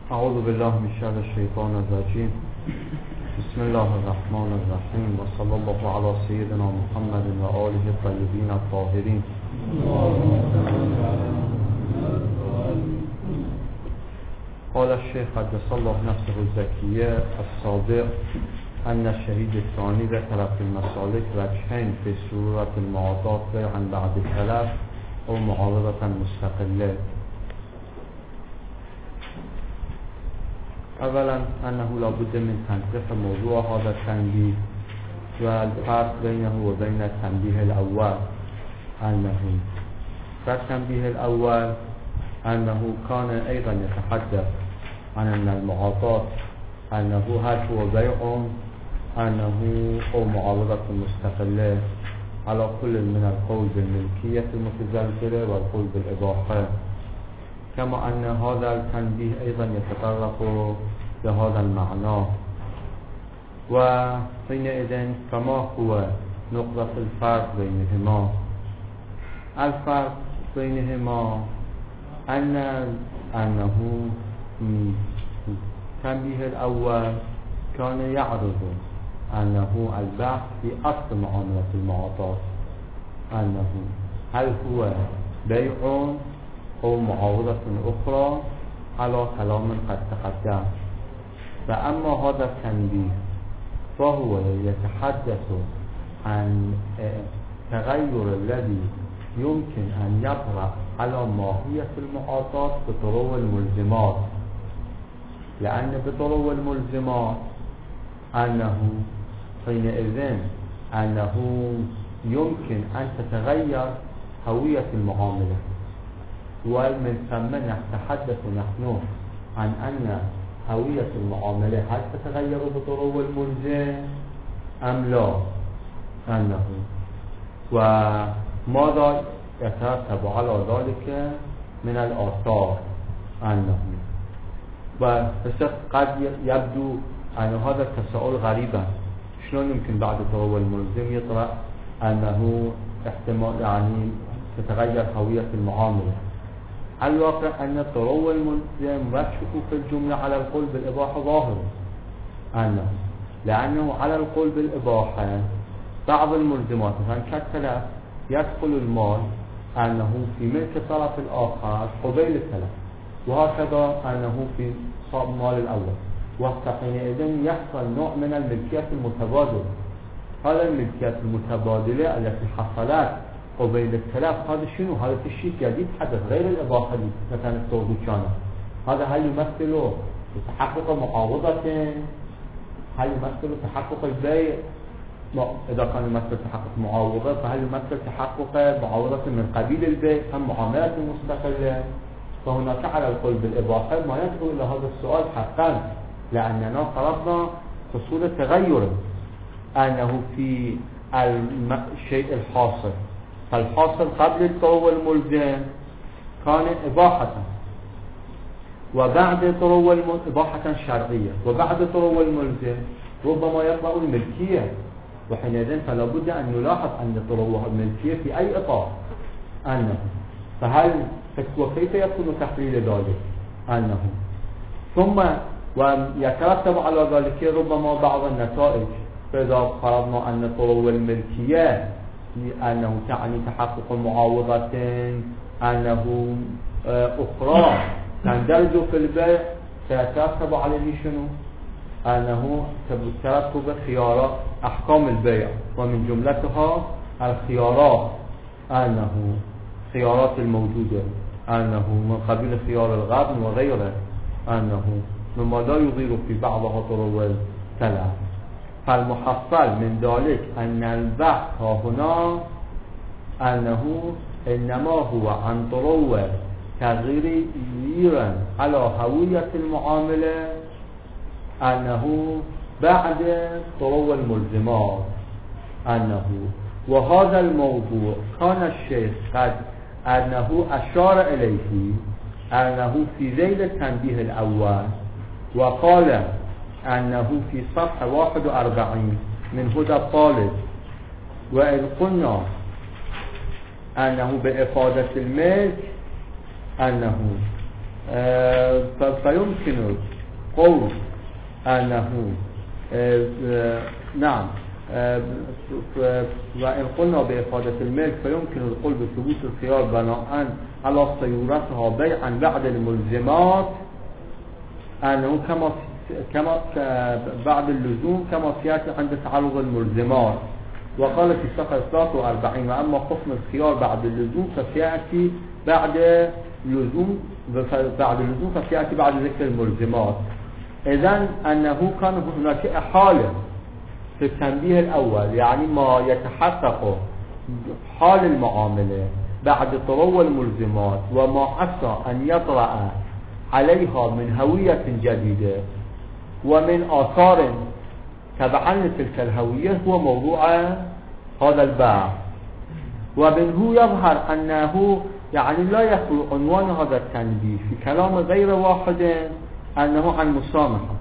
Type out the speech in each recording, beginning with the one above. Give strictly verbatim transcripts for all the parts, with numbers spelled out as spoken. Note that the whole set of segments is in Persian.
اعوذ بالله من شر الشیطان الرجیم. بسم الله الرحمن الرحیم و صلی الله علی سیدنا محمد و آله الطیبین الطاهرین. قال الشيخ قدس الله نفسه الزكية الصادق أن الشهيد الثاني ذكر في المسالك وجهين في سورة المعاضات بيعا بعد الثلاث أو معارضة مستقلة. اولا انه لابد من تنقيح موضوع هذا التنبيه والفرق بينه وبين التنبيه الاول. انه في التنبيه الاول انه كان ايضا يتحدث عن ان المعاطاة انه هل هو بيع انه او معارضة مستقلة على كل من القول بالملكية المتزلزلة والقول بالاباحة، كما أن هذا التنبيه أيضا يتطرق لهذا المعنى. وحينئذ فما هو نقطة الفرق بينهما؟ الفرق بينهما أن أنه التنبيه الأول كان يعرض أنه البحث في أصل معاملة المعاطاة، أنه هل هو بيع أو معارضة أخرى على كلام قد تقدم. فأما هذا التنبيه فهو يتحدث عن تغير الذي يمكن أن يطرأ على ماهية المعاطاة بطرق الملزمات، لأن بطرق الملزمات أنه حينئذ أنه يمكن أن تتغير هوية المعاملة، ومن ثم نتحدث نحن عن أن هوية المعاملة هل تتغير بطرق الملزم أم لا، أنه وماذا يترتب على ذلك من الآثار، أنه بس قد يبدو أن هذا التساؤل غريبا، شلون يمكن بعد طرق الملزم يطرأ أنه احتمال يعني تتغير هوية المعاملة؟ الواقع أن الطرق الملزم وجهه في الجملة على القول بالإباحة ظاهر، أنه لأنه على القول بالإباحة بعض الملزمات مثلا كالتلف يدخل المال أنه في ملك الطرف الآخر قبيل التلف، وهكذا أنه في صاب مال الأول، وحينئذ يحصل نوع من الملكية المتبادلة. هذا الملكية المتبادلة التي حصلت قبيل التلف هذا شنو؟ هذا شيء جديد حدث غير الإباحة مثلا السعودي كان. هذا هل يمثل تحقق معاوضة؟ هل يمثل تحقق البيع؟ إذا كان يمثل تحقق معاوضة فهل يمثل تحقق معاوضة من قبيل البيع أم معاملة مستقلة؟ فهناك على القول بالإباحة ما يدعو إلى هذا السؤال حقا، لأننا فرضنا حصول تغير أنه في الشيء الحاصل، فالحاصل قبل الطرق الملزم كان إباحة، وبعد طرق الملزم إباحة شرعية، وبعد طرق الملزم ربما يطلع الملكية، وحينئذ فلا بد أن نلاحظ أن طرق الملكية في أي إطار أنه، فهل وكيف يكون تحليل ذلك؟ أنه ثم ويترتب على ذلك ربما بعض النتائج. فإذا فرضنا أن طرق الملكية أنه تعني تحقق معاوضة أنه أخرى تندرج في البيع، سيترتب عليه شنو؟ أنه ترتب خيارات أحكام البيع، ومن جملتها الخيارات أنه خيارات الموجودة أنه من قبيل خيار الغبن وغيره، أنه مما لا يضير في بعضها طرق التلف. فالمحصل من ذلك أن البحث هنا أنه إنما هو عن طرق تغييرا على هوية المعاملة أنه بعد طرق الملزمات، أنه وهذا الموضوع كان الشيخ قد أنه أشار إليه أنه في ذيل التنبيه الأول، وقال أنه في صفحة واحد وأربعين من هدى الطالب، وإذ قلنا أنه بإفادة الملك أنه فيمكن قول أنه نعم وإن قلنا بإفادة الملك فيمكن القول بثبوت الخيار بناء على صيورتها بيعا بعد الملزمات أنه كما كما بعد اللزوم كما سيأتي عند تعرض الملزمات. وقال في صفحة ثلاثة وأربعين وأما حكم الخيار بعد اللزوم فسيأتي بعد لزوم بعد اللزوم فسيأتي بعد ذكر الملزمات. إذن أنه كان هناك حالة في التنبيه الأول يعني ما يتحقق حال المعاملة بعد طرو الملزمات وما عسى أن يطرأ عليها من هوية جديدة ومن آثار تبعا لتلك الهوية هو موضوع هذا الباب. ومنه يظهر أنه يعني لا يخلو عنوان هذا التنبيه في كلام غير واحد أنه عن مسامحة.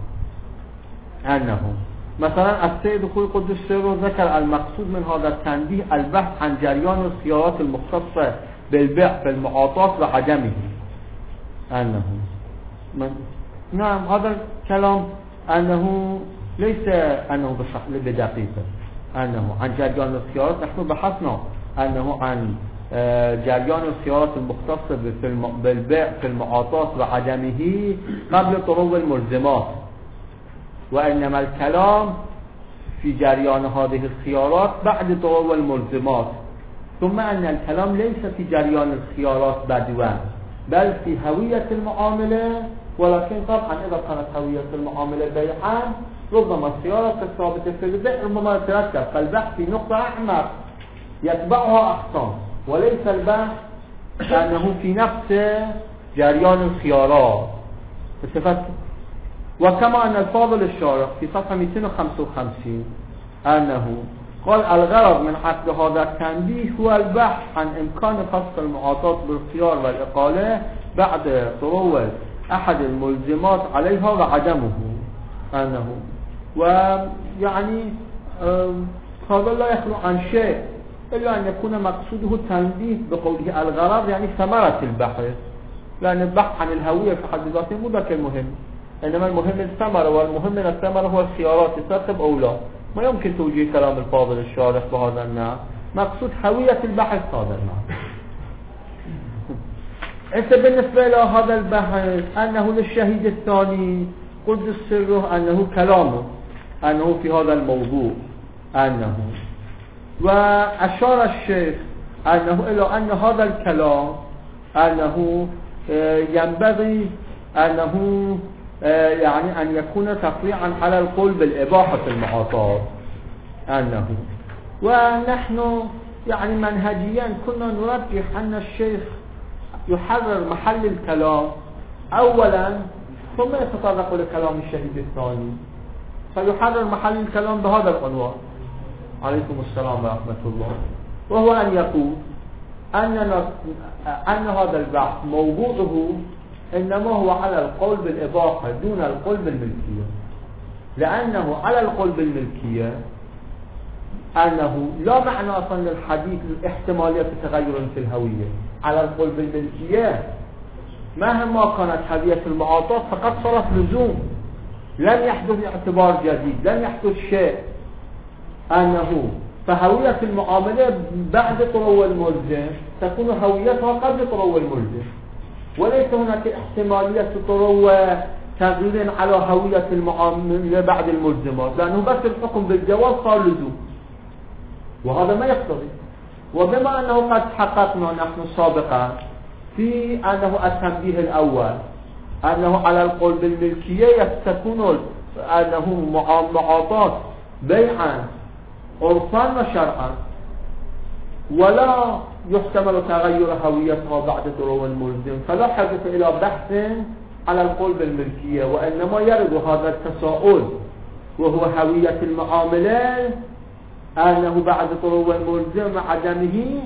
أنه مثلا السيد خوي قدس سره ذكر المقصود من هذا التنبيه البحث عن جريان الخيارات المختصة بالبيع في المعاطاة وعدمه. أنه من نعم هذا الكلام أنه ليس أنه بدقيقة أنه عن جريان الخيارات. نحن بحثنا أنه عن جريان الخيارات المختصة بالبيع في المعاطاة وعدمه قبل طرو الملزمات، وإنما الكلام في جريان هذه الخيارات بعد طرو الملزمات. ثم أن الكلام ليس في جريان الخيارات بدوا بل في هوية المعاملة، ولكن طبعا إذا كانت هوية المعاملة بيعا ربما الخيارات الثابتة في البيع ربما ترتب، فالبحث في نقطة أعمق يتبعها أحسن، وليس البحث أنه في نفس جريان الخيارات. استفدت؟ وكما أن الفاضل الشارح في صفحة مئتين وخمسة وخمسين أنه قال الغرض من عقد هذا التنبيه هو البحث عن إمكان فصل المعاطاة بالخيار والإقالة بعد طرو أحد الملزمات عليها وعدمه. أنه ويعني هذا لا يخلو عن شيء إلا أن يكون مقصوده التنبيه بقوله الغرض يعني ثمرة البحث، لأن البحث عن الهوية في حد ذاته مو ذاك المهم، إنما المهم الثمرة، والمهم من الثمرة هو الخيارات ترتب أو لا. ما يمكن توجيه كلام الفاضل الشارح بهذا النوع، مقصود هوية البحث هذا النوع. انت بالنسبة إلى هذا البحث أنه للشهيد الثاني قدس سره أنه كلامه أنه في هذا الموضوع أنه وأشار الشيخ أنه إلى أن هذا الكلام أنه ينبغي أنه يعني أن يكون تفريعا على القول بالإباحة في المعاطاة. أنه ونحن يعني منهجيا كنا نرجح أن الشيخ يحرر محل الكلام أولا ثم يتطرق لكلام الشهيد الثاني، فيحرر محل الكلام بهذا العنوان عليكم السلام ورحمة الله، وهو أن يقول أن, أن هذا البحث موضوعه إنما هو على القول بالإباحة دون القول بالملكية، لأنه على القول بالملكية أنه لا معنى أصلا للحديث احتمالية تغير في الهوية. على القول بالملكية مهما كانت هوية المعاطاة فقد صارت لزوم، لم يحدث اعتبار جديد، لم يحدث شيء. أنه فهوية المعاملة بعد طرو الملزم تكون هويتها قبل طرو الملزم، وليس هناك احتمالية طرو تغيير على هوية المعاملة بعد الملزمات، لأنه بس الحكم بالجواز صار لزوم، وهذا ما يقتضي. وبما أنه قد حققنا نحن سابقا في أنه التنبيه الأول أنه على القول بالملكية تكون أنه معاطاة بيعا عرفا وشرعا، ولا يحتمل تغير هويتها بعد طرو الملزم، فلا حاجة إلى بحث على القول بالملكية، وإنما يرد هذا التساؤل وهو هوية المعاملة أنه بعد طرو الملزم وعدمه،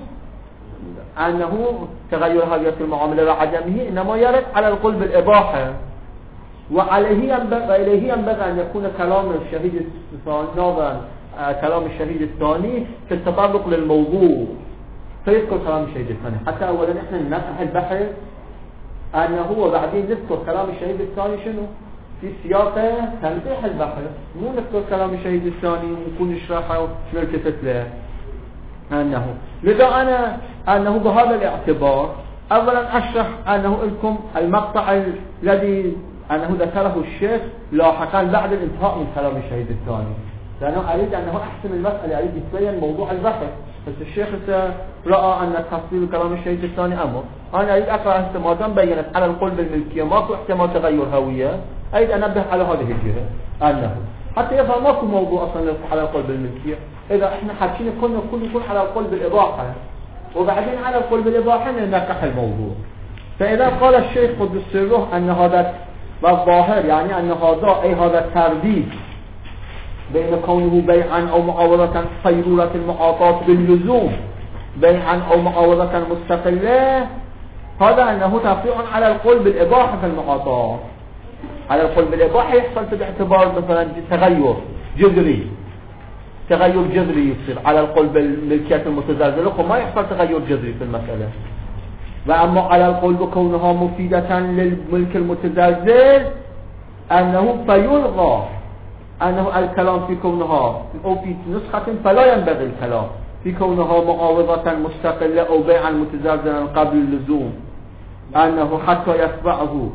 أنه تغير هوية المعاملة وعدمه إنما يرد على القول بالإباحة. وعليه ينبغي ينبغي أن يكون كلام الشهيد الثاني كلام الشهيد الثاني في التطرق للموضوع، فيذكر كلام الشهيد الثاني حتى أولا إحنا نفتح البحث أنه وبعدين نذكر كلام الشهيد الثاني شنو في سياق تنبيح البحر، مو نذكر كلام الشهيد الثاني ونكون نشرحه شنو التفت له. أنه لذا أنا أنه بهذا الاعتبار أولا أشرح أنه لكم المقطع الذي أنه ذكره الشيخ لاحقا بعد الانتهاء من كلام الشهيد الثاني، لأنه أريد أنه أحسن المسألة، أريد يتبين موضوع البحث. بس الشيخ رأى أن تفصيل كلام الشهيد الثاني أمر، أنا أريد أقرأ احتمالات بينت على القول بالملكية ماكو احتمال تغير هوية، أريد أن أنبه على هذه الجهة أنه حتى يفهم ماكو موضوع أصلا على القول بالملكية. إذا إحنا حاكين كنا كل يكون على القول بالإباحة وبعدين على القول بالإباحة ننكح الموضوع. فإذا قال الشيخ قدس سره أن هذا الظاهر يعني أن هذا أي هذا الترديد بين كونه بيعا أو معاوضة صيرورة المعاطاة باللزوم بيعا أو معاوضة مستقلة، هذا أنه تفريع على القول بالإباحة في المعاطاة. على القول بالإباحة يحصل باعتبار مثلا تغير جذري، تغير جذري يصير. على القول بالملكية المتزلزلة وما يحصل تغير جذري في المسألة. وأما على القول بكونها مفيدة للملك المتزلزل أنه فيلغى أنه الكلام في كونها أو في نسخة فلا ينبغي الكلام في كونها معاوضة مستقلة أو بيعا متزلزلا قبل اللزوم، أنه حتى يتبعه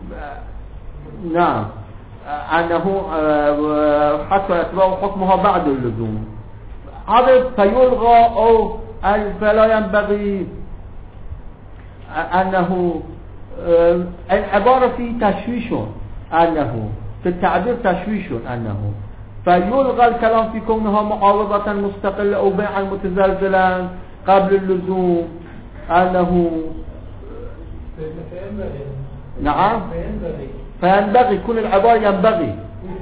نعم أنه حتى يتبعه حكمها بعد اللزوم. هذا فيلغى أو فلا ينبغي أنه العبارة في تشويش أنه في التعبير تشويش أنه فيلغى الكلام في كونها معاوضة مستقلة أو بيعا متزلزلا قبل اللزوم أنه نعم فينبغي كل العبارة ينبغي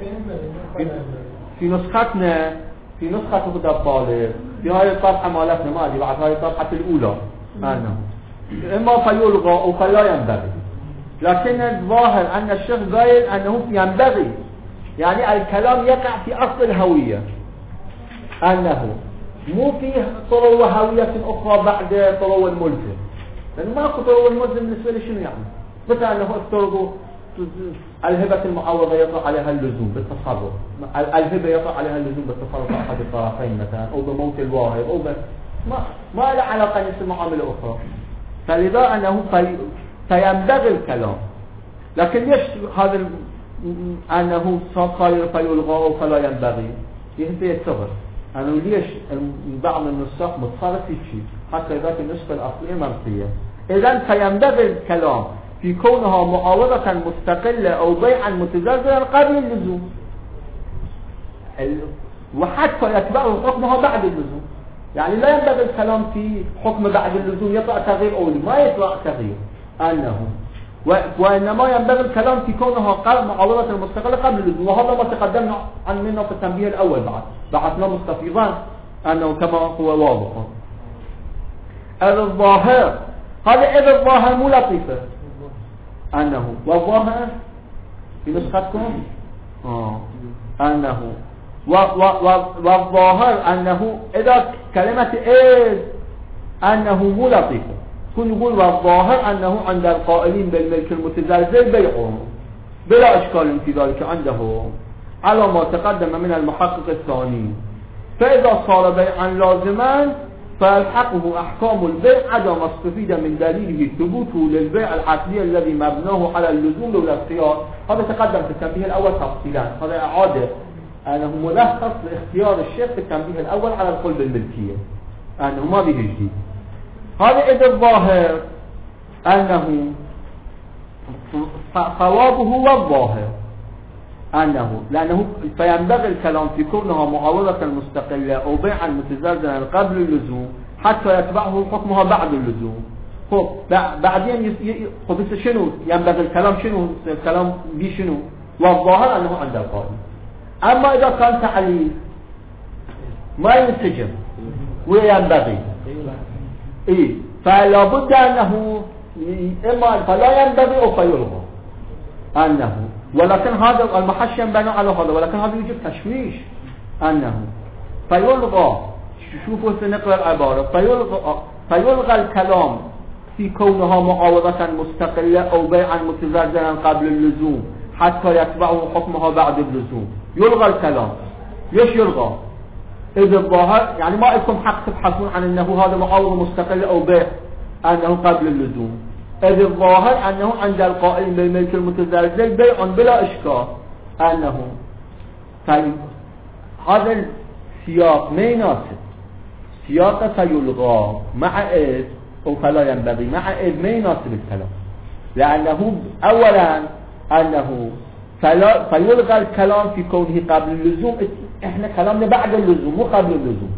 في نسختنا في نسخة خد الطالب في هاي الطبعة مالتنا ما أدري بعد هاي الطبعة الأولى أنه إما فيلغى أو فلا ينبغي، لكن الظاهر أن الشيخ قايل أنه ينبغي يعني الكلام يقع في أصل الهوية، أنه مو فيه طرو هوية أخرى بعد طرو الملزم، لأنه ما أكو طرو الملزم بالنسبة لي شنو يعني؟ مثل أنه الطرو الهبة المعوضة يطلع عليها اللزوم بالتصرف، الهبة يطلع عليها اللزوم بالتصرف أحد الطرفين مثلا أو بموت الواهب أو ب... ما ما له علاقة نفس المعاملة أخرى. فلذا أنه في... فينبغي الكلام، لكن ليش هذا أنه صار فيلغى فلا ينبغي يهدي الصبر أنه ليش بعض النسخ متصرف في شيء حتى ذات النسخة الأصلية منفية. إذن فينبغي الكلام في كونها معاوضة مستقلة أو بيعا متزلزلا قبل اللزوم وحتى يتبعه حكمها بعد اللزوم، يعني لا ينبغي الكلام في حكم بعد اللزوم يطلع تغيير أولي ما يطلع تغيير أنه و... وإنما ينبغي الكلام في كونها قبل معاوضة المستقلة قبل اللزوم، وهذا ما تقدمنا عن منه في التنبيه الأول بعد بعثنا مستفيضا أنه كما هو واضح. الظاهر هذا إذا الظاهر مو لطيفة أنه والظاهر في نسختكم آه. أنه و... و... و... والظاهر أنه إذا كلمة إذ أنه مو لطيفة كن يقول والظاهر أنه عند القائلين بالملك المتزلزل بيعهم بلا إشكال في ذلك عندهم على ما تقدم من المحقق الثاني. فإذا صار بيعا لازما فالحقه أحكام البيع عدم استفيد من دليله ثبوته للبيع العقلي الذي مبناه على اللزوم لولا الاختيار. هذا تقدم في التنبيه الأول تفصيلا، هذا إعادة أنه ملخص لاختيار الشيخ في التنبيه الأول على القول بالملكية أنه ما به جديد. هذا إذا الظاهر أنه صوابه والظاهر أنه لأنه فينبغي الكلام في كونها معاوضة مستقلة أو بيعا متزلزلا قبل اللزوم حتى يتبعه حكمها بعد اللزوم. خب بعدين خب شنو ينبغي الكلام شنو الكلام بي شنو والظاهر أنه عند القائل. أما إذا كان تعليل ما ينسجم وينبغي إيه فلا بد أنه إما فلا ينبغي أو فيلغى أنه، ولكن هذا المحش ينبنى على هذا، ولكن هذا يوجد تشويش أنه فيلغى. شوفوا سنقرأ العبارة فيلغى, فيلغى الكلام في كونها معاوضة مستقلة أو بيعا متزلزلا قبل اللزوم حتى يتبعه حكمها بعد اللزوم. يلغى الكلام. ليش يلغى؟ إذا الظاهر يعني ما لكم حق تبحثون عن أنه هذا معاوضة مستقلة أو بيع أنه قبل اللزوم. إذا الظاهر أنه عند القائلين بالملك المتزلزل بيع بلا إشكال أنه طيب هذا السياق ما يناسب. سياق سيلغى مع إذ أو فلا ينبغي مع إذ ما يناسب الكلام، لأنه أولا أنه فلا فيلغى الكلام في كونه قبل اللزوم. إحنا كلامنا بعد اللزوم مو قبل اللزوم.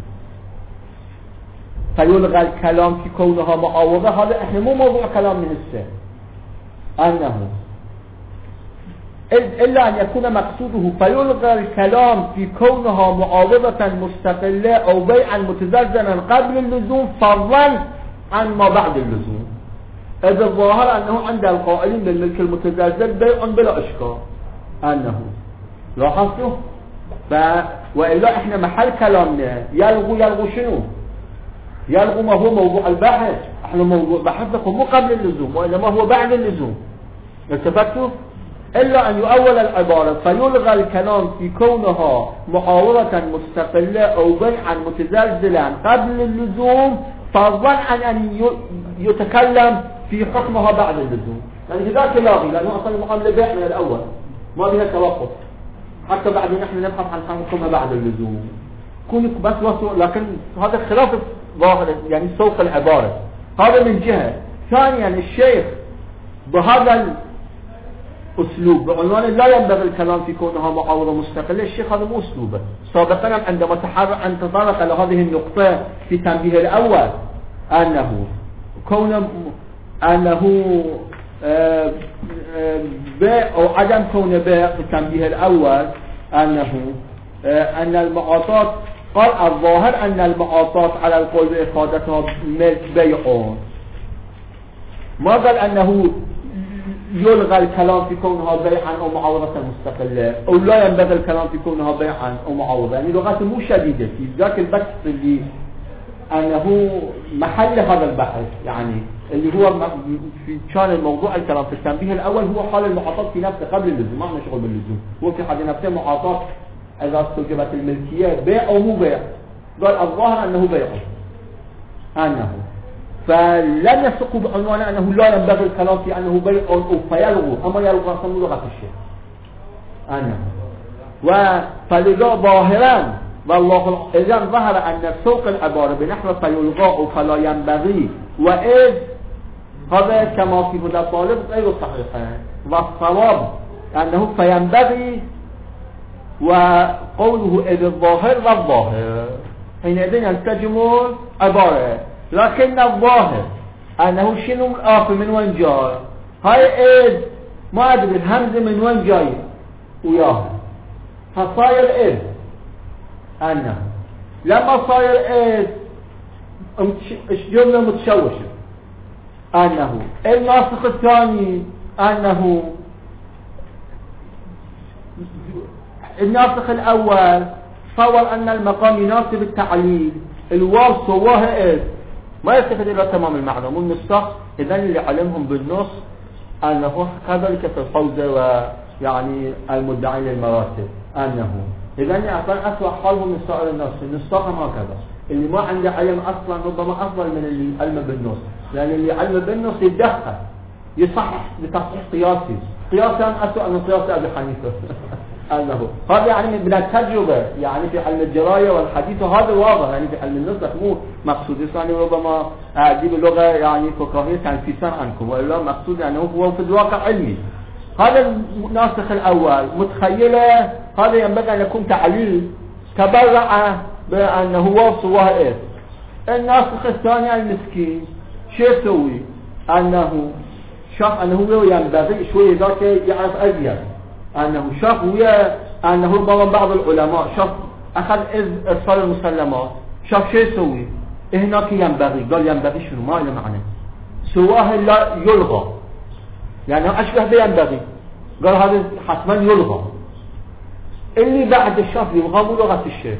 فيلغى الكلام في كونها معاوضة، هذا إحنا مو موضوع كلام من السن أنه إلا أن يكون مقصوده فيلغى الكلام في كونها معاوضة مستقلة أو بيعا متزلزلا قبل اللزوم فضلا عن ما بعد اللزوم. إذا الظاهر أنه عند القائلين بالملك المتزلزل بيع بلا إشكال أنه لاحظتوا. ف وإلا إحنا محل كلامنا يلغو يلغو شنو؟ يلغو ما هو موضوع البحث. إحنا موضوع بحثكم مو قبل اللزوم وإنما هو بعد اللزوم. التفتوا؟ إلا أن يؤول العبارة فيلغى الكلام في كونها معاوضة مستقلة أو بيعا متزلزلا قبل اللزوم فضلا عن أن يتكلم في حكمها بعد اللزوم. يعني ذاك لاغي لأنه أصلا المعاملة بيع من الأول ما بها توقف حتى بعد نحن نبحث عن حكمها بعد اللزوم. كونك بس وصل، لكن هذا خلاف ظاهر يعني سوق العبارة. هذا من جهة. ثانيا الشيخ بهذا أسلوب بعنوان لا ينبغي الكلام في كونها معاوضة مستقلة، الشيخ هذا مو أسلوبه. سابقا عندما تحرك أن تطرق لهذه النقطة في تنبيه الأول أنه كون أنه بيع أو عدم كون بيع في التنبيه الأول أنه أن المعاطات قال الظاهر أن المعاطات على القول بإفادتها ملك بيعون. ما قال أنه يلغى الكلام في كونها بيعا أو معاوضة مستقلة أو لا ينبغي الكلام في كونها بيعا أو معاوضة. يعني لغته مو شديدة في ذاك البحث اللي أنه محل هذا البحث، يعني اللي هو في كان الموضوع الكلام في التنبيه الأول هو حال المعاطات في نفسه قبل اللزوم، ما نشغل باللزوم. هو في حد نفسه معاطات إذا استوجبت الملكية بيع أو مو بيع. قال الظاهر أنه بيع أنه فلم يسقوا بعنوان أنه لا ينبغي الكلام في أنه بيع أو فيلغوا، أما يلغوا أصلا لغة الشيء أنه وفلذا ظاهرا والله إذا ظهر أن سوق العبارة بنحو فيلغى أو فلا ينبغي وإذ هذا كما في هدى طالب غير صحيح، والصواب أنه فينبغي وقوله إذ الظاهر والظاهر حينئذ يلتجم عبارة. لكن الظاهر أنه شنو الآخر من وين جاي؟ هاي إذ ما أدري الهمزة من وين جاي وياها فصاير إذ أنه لما صاير إذ جملة متشوشة أنه الناسخ الثاني أنه الناسخ الأول صور أن المقام يناسب التعليل الواو سواها إذ ما يستفيد إلى تمام المعنى مو النسخ. إذن اللي علمهم بالنص أنه كذلك في الفوزة ويعني المدعي للمراتب أنه إذن أصلا أسوأ حالهم من سائر الناس. النسخ ما كذا اللي ما عنده علم أصلا ربما أفضل من اللي علم بالنص، لأن اللي علم بالنص يتدخل يصحح بتصحيح قياسي قياسا أسوأ من قياس أبي حنيفة أنه هذا يعني من التجربة يعني في علم الجراية والحديث وهذا واضح يعني في علم النسخ مو مقصود يعني ربما أعدي بلغة يعني فقهية تنفيسا عنكم وإلا مقصود يعني هو في الواقع علمي. هذا الناسخ الأول متخيلة هذا ينبغي أن يكون تعليل تبرع بأنه وصوها إيه. الناسخ الثاني المسكين شو يسوي؟ أنه شاف أنه ينبغي شوية ذاك يعرف أزيد أنه شاف ويا أنه ربما بعض العلماء شاف أخذ إرسال المسلمات شاف شو يسوي؟ هناك ينبغي قال ينبغي شنو ما له معنى سواه لا يلغى يعني أشبه بينبغي قال هذا حتما يلغى. اللي بعد الشاف يلغى مو لغة الشيخ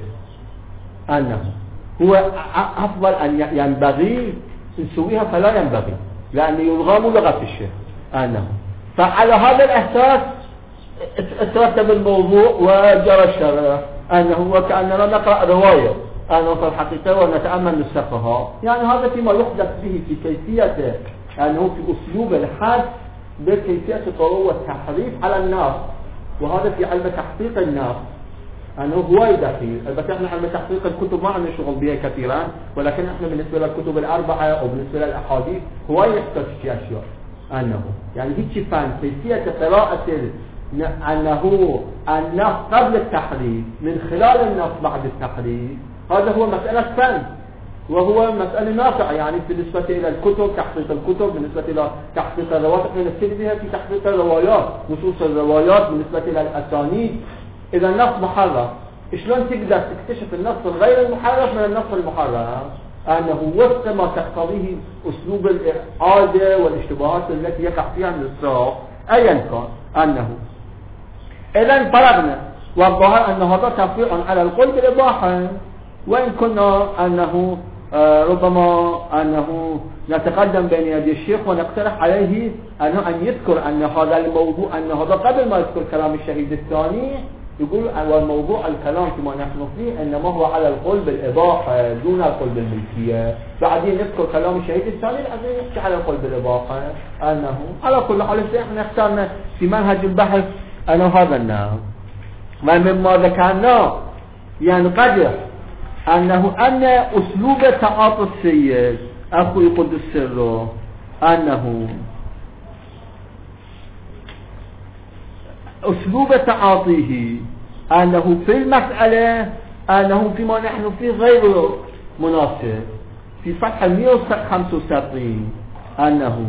أنه هو أفضل أن ينبغي نسويها فلا ينبغي لأن يلغى لغة الشيخ أنه. فعلى هذا الأساس ترتب الموضوع وجرى الشرع أنه وكأننا نقرأ رواية أنه في الحقيقة ونتأمل نسخها. يعني هذا فيما يحدث به في كيفية أنه في أسلوب الحد بكيفية طرق والتحريف على الناس، وهذا في علم تحقيق الناس أنه هو دخيل. البته احنا علم تحقيق الكتب ما عندنا شغل بها كثيرا، ولكن احنا بالنسبة للكتب الأربعة أو بالنسبة للأحاديث هو يحتاج في أشياء أنه يعني هيك فان كيفية قراءة أنه النص قبل التحريف من خلال النص بعد التحريف، هذا هو مسألة فن وهو مسألة نافعة. يعني بالنسبة إلى الكتب تحقيق الكتب، بالنسبة إلى تحقيق الروايات احنا نبتدي بها في تحقيق الروايات، نصوص الروايات بالنسبة إلى الأسانيد. إذا النص محرف شلون تقدر تكتشف النص الغير المحرف من النص المحرف؟ أنه وفق ما تقتضيه أسلوب الإعادة والاشتباهات التي يقع فيها النساء أيا كان أنه. إذا فرغنا والظاهر أن هذا تفريع على القول بالإباحة، وإن كنا أنه آه ربما أنه نتقدم بين يدي الشيخ ونقترح عليه أنه أن يذكر أن هذا الموضوع أن هذا قبل ما يذكر كلام الشهيد الثاني يقول والموضوع الكلام فيما نحن فيه إنما هو على القول بالإباحة دون القول بالملكية. بعدين نذكر كلام الشهيد الثاني بعدين نحكي على القول بالإباحة أنه على كل حال احنا اخترنا في منهج البحث أنه هذا النوع. ومما ذكرنا يعني قدر أنه أن أسلوب تعاطي السيد أخوي قدس سره أنه أسلوب تعاطيه أنه في المسألة أنه فيما نحن فيه غير مناسب. في صفحة مئة وخمسة وسبعين أنه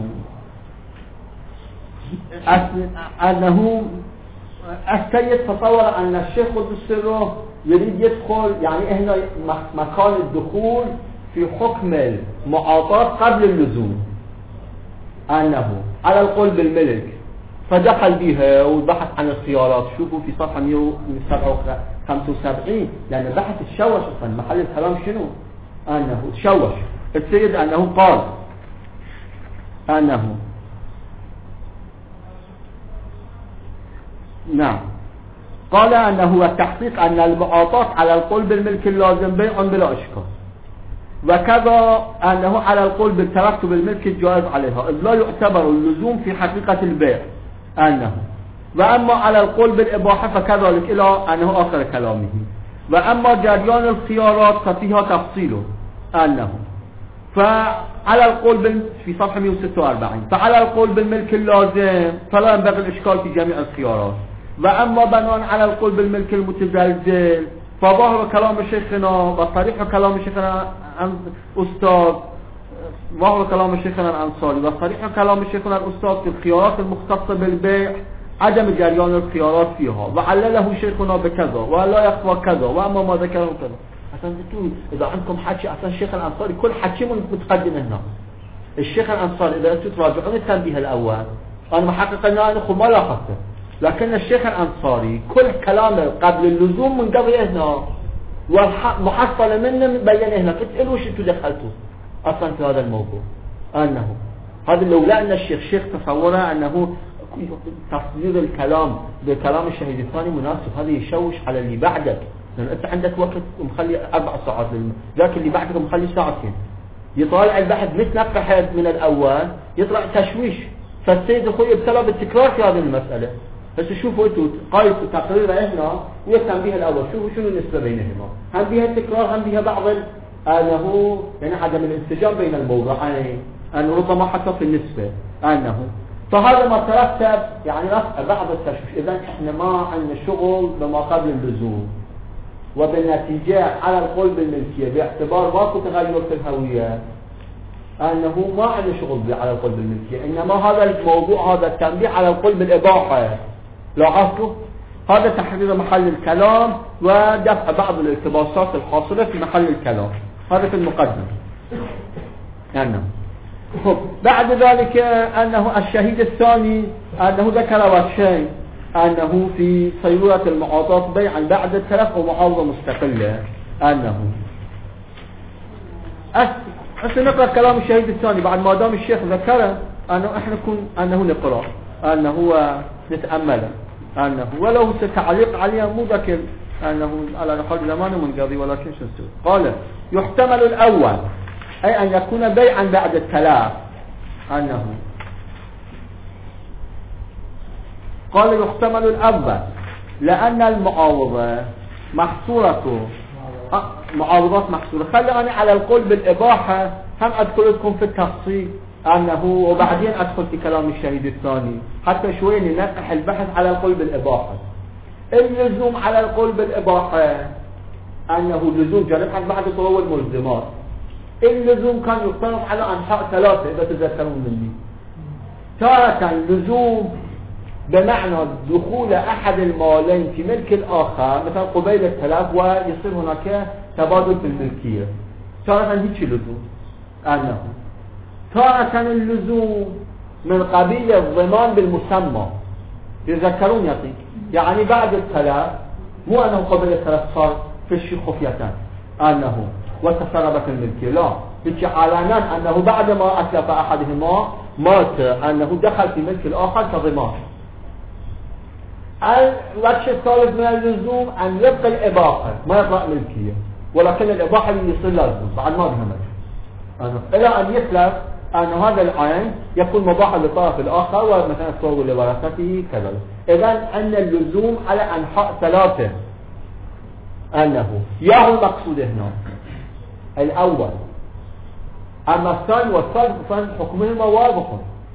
أنه السيد تصور أن الشيخ قدس سره يريد يدخل يعني هنا مكان الدخول في حكم المعاطاة قبل اللزوم أنه على القول بالملك، فدخل بها وبحث عن الخيارات. شوفوا في صفحة مئة وخمسة وسبعين لأن بحث الشوش أصلا محل الكلام شنو أنه تشوش السيد أنه قال أنه نعم قال أنه التحقيق أن المعاطاة على القول بالملك اللازم بيع بلا إشكال، وكذا أنه على القول بالترتب الملك الجائز عليها إذ لا يعتبر اللزوم في حقيقة البيع أنه. وأما على القول بالإباحة فكذلك إلى أنه آخر كلامه. وأما جريان الخيارات ففيها تفصيله أنه فعلى القول بال... في صفحة مئة وستة وأربعين فعلى القول بالملك اللازم فلا ينبغي الإشكال في جميع الخيارات. وأما بناء على القول بالملك المتزلزل فظاهر كلام شيخنا وصريح كلام شيخنا أستاذ ظاهر كلام شيخنا الأنصاري وصريح كلام شيخنا الأستاذ في الخيارات المختصة بالبيع عدم جريان الخيارات فيها، وعلله شيخنا بكذا ولا يخفى كذا وأما ما ذكره كذا. أصلا إذا عندكم حكي أصلا الشيخ الأنصاري كل حكي من متقدم هنا. الشيخ الأنصاري إذا أنتم تراجعون التنبيه الأول أنا محقق أن أنا ما لاحظته، لكن الشيخ الأنصاري كل كلامه قبل اللزوم من قبل هنا ومحصل منه بين هنا. تسألوا شو دخلتوا أصلا في هذا الموضوع أنه هذا لولا أن الشيخ شيخ تصوره أنه تصدير الكلام بكلام الشهيد الثاني مناسب، هذا يشوش على اللي بعدك لأن أنت عندك وقت مخلي أربع ساعات ذاك اللي بعدك مخلي ساعتين يطالع البحث متنقح من الأول يطلع تشويش. فالسيد أخوي ابتلى بالتكرار في هذه المسألة. بس شوفوا انتوا قايس تقرير هنا والتنبيه الأول شوفوا شنو النسبة بينهما، هم بها التكرار هم بها بعض أنه يعني عدم الانسجام بين الموضوعين أنه ربما حتى في النسبة أنه فهذا ما ترتب يعني بعض التشويش. إذا احنا ما عندنا شغل بما قبل اللزوم وبالنتيجة على القول بالملكية باعتبار ماكو تغير في الهوية أنه ما عندنا شغل على القول بالملكية، إنما هذا الموضوع هذا التنبيه على القول بالإباحة. لاحظتوا هذا تحرير محل الكلام ودفع بعض الاقتباسات الحاصلة في محل الكلام. هذا في المقدمة. يعني بعد ذلك أنه الشهيد الثاني أنه ذكر وجهين أنه في صيرورة المعاطاة بيعا بعد التلف ومعاوضة مستقلة أنه هسه نقرأ كلام الشهيد الثاني بعد ما دام الشيخ ذكره أنه إحنا كن أنه نقرأ أنه هو نتأمله أنه ولو ستعليق عليها مو ذكر أنه على نقل زمانه منقضي ولكن شو نسوي. قال يحتمل الأول أي أن يكون بيعا بعد التلاف أنه قال يحتمل الأول لأن المعاوضة محصورة معاوضات محصورة. خليني على القول بالإباحة هم أدخل لكم في التفصيل أنه وبعدين أدخل في كلام الشهيد الثاني حتى شوي ننقح البحث على القول بالإباحة. اللزوم على القول بالإباحة أنه لزوم جربها بعد طلوع الملزمات. اللزوم كان يفترض على أنحاء ثلاثة إذا تذكرون مني. تارة اللزوم بمعنى دخول أحد المالين في ملك الآخر مثلا قبيل التلف ويصير هناك تبادل في الملكية. تارة هيك لزوم أنه تارة اللزوم من قبيل الضمان بالمسمى. يذكرون يعطيك يعني بعد التلف مو أنه قبيل التلف صار في الشيء خفية أنه وتسربت الملكية، لا بيجي علنا أنه بعد ما أتلف أحدهما مات أنه دخل في ملك الآخر كضمان. الوجه الثالث من اللزوم أن يبقى الإباحة ما يطلع ملكية ولكن الإباحة اللي يصير لازم بعد ما بها ملك إلى أن يتلف أن هذا العين يكون مباحا للطرف الآخر ومثلا الصور لورثته كذا. إذن أن اللزوم على أنحاء ثلاثة أنه يا هو المقصود هنا الأول. أما الثاني والثالث حكمهما واضح.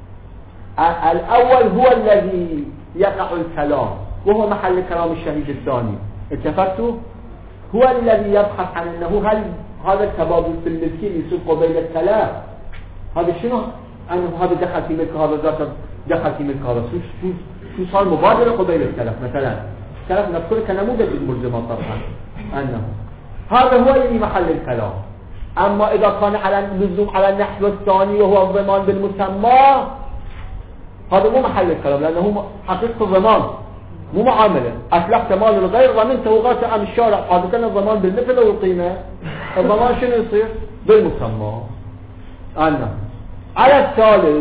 الأول هو الذي يقع الكلام وهو محل كلام الشهيد الثاني. اتفقتوا؟ هو الذي يبحث عن أنه هل هذا التبادل في الملكية يصير قبيل التلاف هذا شنو؟ أنه هذا دخل في ملك هذا ذاك دخل في ملك هذا شو شو شو صار مبادرة قبيل التلف مثلا. التلف نذكر كنموذج الملزمات طبعا أنه هذا هو اللي محل الكلام. أما إذا كان على اللزوم على النحو الثاني وهو الضمان بالمسمى هذا مو محل الكلام لأنه حقيقة الضمان مو معاملة. أتلفت مال الغير ضمنته وغاته عن الشارع هذا كان الضمان بالمثل والقيمة. الضمان شنو يصير؟ بالمسمى. أنه على الثالث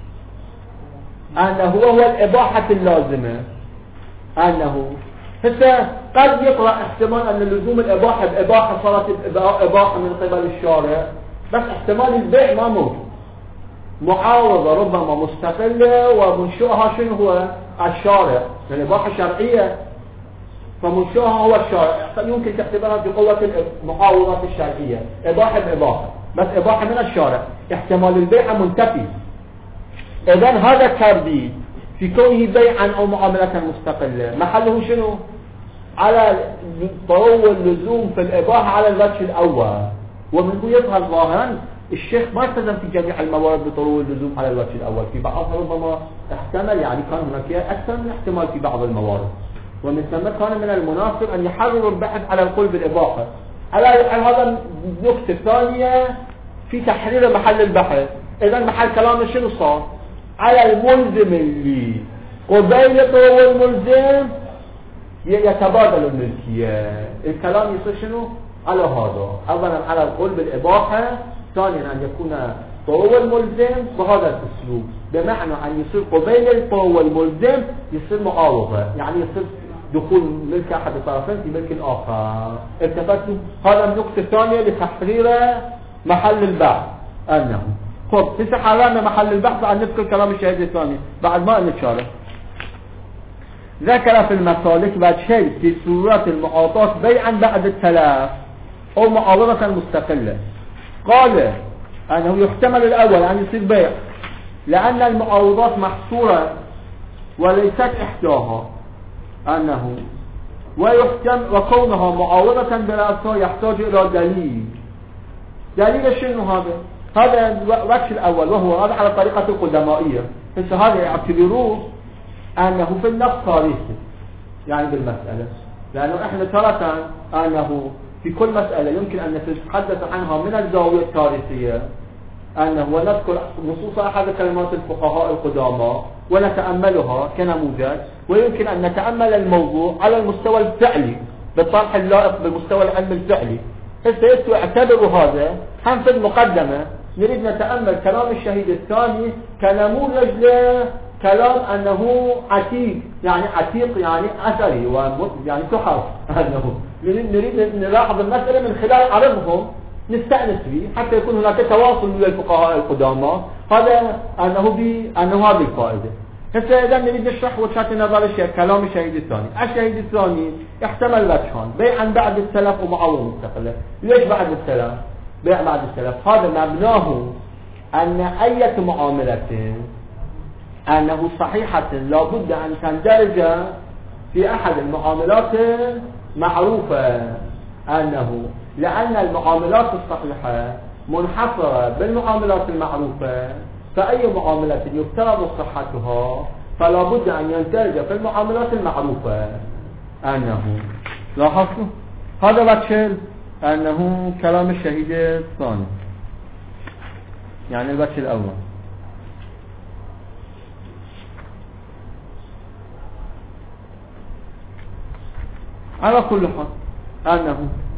أنه هو الإباحة اللازمة. أنه هسه قد يقرأ احتمال أن اللزوم الإباحة بإباحة صارت إباحة من قبل الشارع بس احتمال البيع ما موجود. معاوضة ربما مستقلة ومنشؤها شنو هو الشارع يعني إباحة شرعية فمنشؤها هو الشارع. يمكن تعتبرها بقوة المعاوضات الشرعية إباحة بإباحة بس إباحة من الشارع احتمال البيع منتفي. إذن هذا الترديد في كونه بيعا أو معاملة مستقلة محله شنو؟ على طرو اللزوم في الإباحة على الوجه الأول. ومنه يظهر ظاهرا الشيخ ما التزم في جميع الموارد بطرو اللزوم على الوجه الأول. في بعضها ربما احتمل يعني كان هناك أكثر من احتمال في بعض الموارد ومن ثم كان من المناسب أن يحرر البحث على القول بالإباحة. على هذا النقطة الثانية في تحرير محل البحث. إذا محل كلامنا شنو صار؟ على الملزم اللي قبيل طرو الملزم يتبادل الملكية. الكلام يصير شنو؟ على هذا أولا على القول بالإباحة ثانيا أن يكون طرو الملزم بهذا الأسلوب بمعنى أن يصير قبيل طرو الملزم يصير معاوضة يعني يصير دخول ملك أحد الطرفين في ملك الآخر. اتفقتوا؟ هذا النقطة الثانية لتحرير محل البحث. أنه خب هسه حررنا محل البحث عن نذكر كلام الشهيد الثاني بعد ما نتشارك. ذكر في المسالك بعد شيء في صورات المعاطاة بيعا بعد التلاف أو معاوضة مستقلة. قال أنه يحتمل الأول أن يصير بيع لأن المعاوضات محصورة وليست إحداها أنه ويحتم وكونها معاوضة برأسها يحتاج إلى دليل. دليل شنو هذا؟ هذا الوجه الأول وهو هذا على طريقة القدمائية. فهذا يعتبروه أنه في النص تاريخي يعني بالمسألة لأنه إحنا ترى أنه في كل مسألة يمكن أن نتحدث عنها من الزاوية التاريخية أنه ونذكر نصوص أحد كلمات الفقهاء القدامى ونتأملها كنموذج ويمكن أن نتأمل الموضوع على المستوى الفعلي بالطرح اللائق بالمستوى العلمي الفعلي هسه اعتبروا هذا هم في المقدمة نريد نتأمل كلام الشهيد الثاني كنموذج لكلام أنه عتيق، يعني عتيق يعني أثري يعني تحف أنه نريد نلاحظ المسألة من خلال عرضهم نستأنس به حتى يكون هناك تواصل مع الفقهاء القدامى. هذا أنه بي أنه هذه الفائدة. هسه إذا نريد نشرح وجهة نظر كلام الشهيد الثاني. الشهيد الثاني احتمل وجهان، بيعا بعد السلف ومعاوضة مستقلة. ليش بعد السلف؟ بيع بعد السلف هذا مبناه أن أي معاملة أنه صحيحة لابد أن تندرج في أحد المعاملات معروفة، أنه لأن المعاملات الصحيحة منحصرة بالمعاملات المعروفة، فأي معاملة يفترض صحتها فلا بد أن يندرج في المعاملات المعروفة. أنه لاحظتوا هذا وجه أنه كلام الشهيد الثاني، يعني الوجه الأول. على كل حال أنه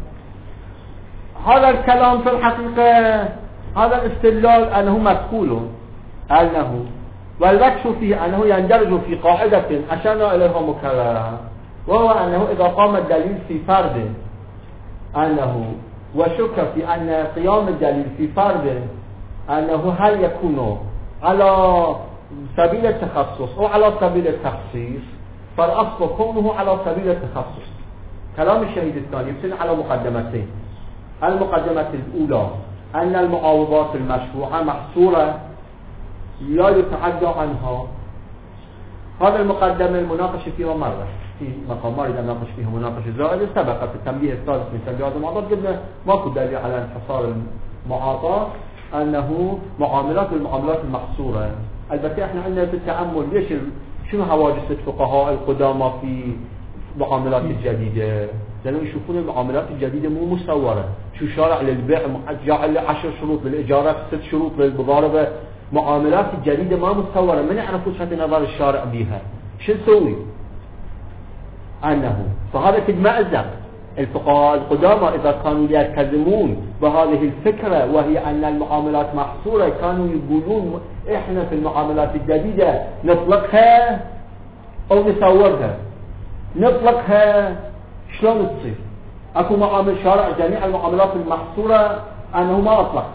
هذا الكلام في الحقيقة هذا الاستدلال أنه مدخول، أنه والوجه فيه أنه يندرج في قاعدة أشرنا إليها مكررة، وهو أنه إذا قام الدليل في فرد أنه وشك في أن قيام الدليل في فرد أنه هل يكون على سبيل التخصص أو على سبيل التخصيص، فالأصل كونه على سبيل التخصص. كلام الشهيد الثاني يبتني على مقدمتين. المقدمة الأولى أن المعاوضات المشروعة محصورة لا يتعدى عنها. هذا المقدمة المناقشة فيها مرة في مقام مارد نناقش فيها مناقشة زائدة. سبق في التنبيه الثالث من تنبيهات المعاطاة قلنا ماكو دليل على انحصار المعاطاة، أنه معاملات المعاملات المحصورة. البته احنا عندنا في التأمل ليش شنو هواجس الفقهاء القدامى في معاملات الجديدة؟ لأنه يشوفون المعاملات الجديدة مو مصورة. شو شارع للبيع جاعل عشر شروط، للإجارة ست شروط، للمضاربة. معاملات الجديدة ما مصورة، ما نعرف وجهة نظر الشارع بيها. شو نسوي؟ أنه فهذا في المأزق. الفقهاء القدامى إذا كانوا يلتزمون بهذه الفكرة وهي أن المعاملات محصورة، كانوا يقولون إحنا في المعاملات الجديدة نطلقها أو نصورها. نطلقها شلون تصير؟ أكو معامل شارع جميع المعاملات المحصورة أنه ما أطلقها.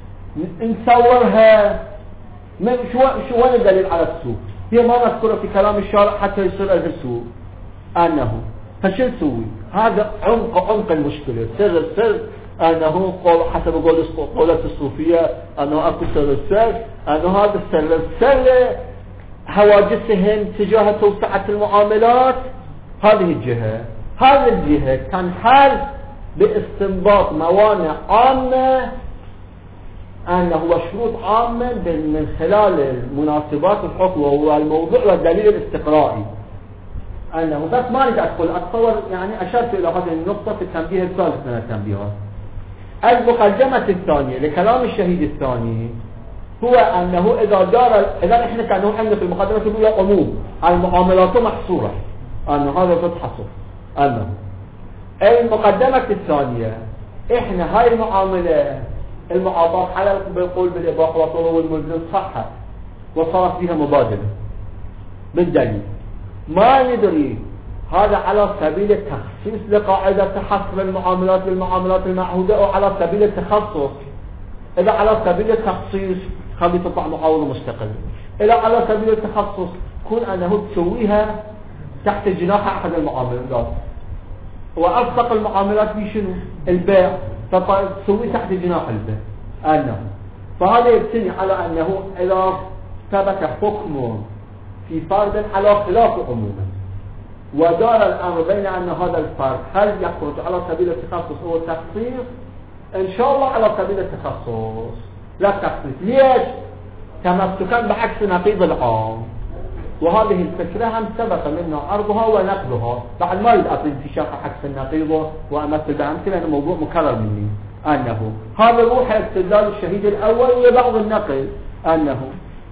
نصورها من شو شو وين الدليل على السوق؟ هي ما مذكورة في كلام الشارع حتى يصير لها السوق. أنه فشو نسوي؟ هذا عمق عمق المشكلة. سر السر أنه قول حسب قول قولة الصوفية أنه أكو سر السر، أنه هذا السر السر هواجسهم تجاه توسعة المعاملات. هذه الجهة هذه الجهة تنحل باستنباط موانع عامة، أنه هو شروط عامة من خلال المناسبات الحكم وهو الموضوع والدليل الاستقرائي. أنه بس ما أريد أدخل أتصور، يعني أشرت إلى هذه النقطة في التنبيه الثالث من التنبيهات. المقدمة الثانية لكلام الشهيد الثاني هو أنه إذا دار إذا إحنا كانوا عندنا في المقدمة الأولى عموم المعاملات محصورة، أنه هذا تتحصر. أنه المقدمة الثانية إحنا هاي المعاملة المعاطاة على بالقول بالإباحة والطلب والملزم صحة وصارت فيها مبادلة بالدليل. ما ندري هذا على سبيل التخصيص لقاعدة حصر المعاملات بالمعاملات المعهودة أو على سبيل التخصص. إذا على سبيل التخصيص خلي تطلع معاوضة مستقلة. إذا على سبيل التخصص كون أنه تسويها تحت جناح أحد المعاملات، وأصدق المعاملات بشنو؟ البيع، فتسوي تحت جناح البيع. أنه فهذا يبتني على أنه إذا ثبت حكم في فرد على خلاف عموما ودار الأمر بين أن هذا الفرد هل يخرج على سبيل التخصص أو التخصيص، إن شاء الله على سبيل التخصص لا التخصيص. ليش؟ تمسكا بعكس نقيض العام. وهذه الفكرة هم سبق منا عرضها ونقضها. بعد ما يدأطل في شرح عكس النقيض وأمثل بأمثلة، لأنه موضوع مكرر مني. أنه هذا روح استدلال الشهيد الأول وبعض النقل. أنه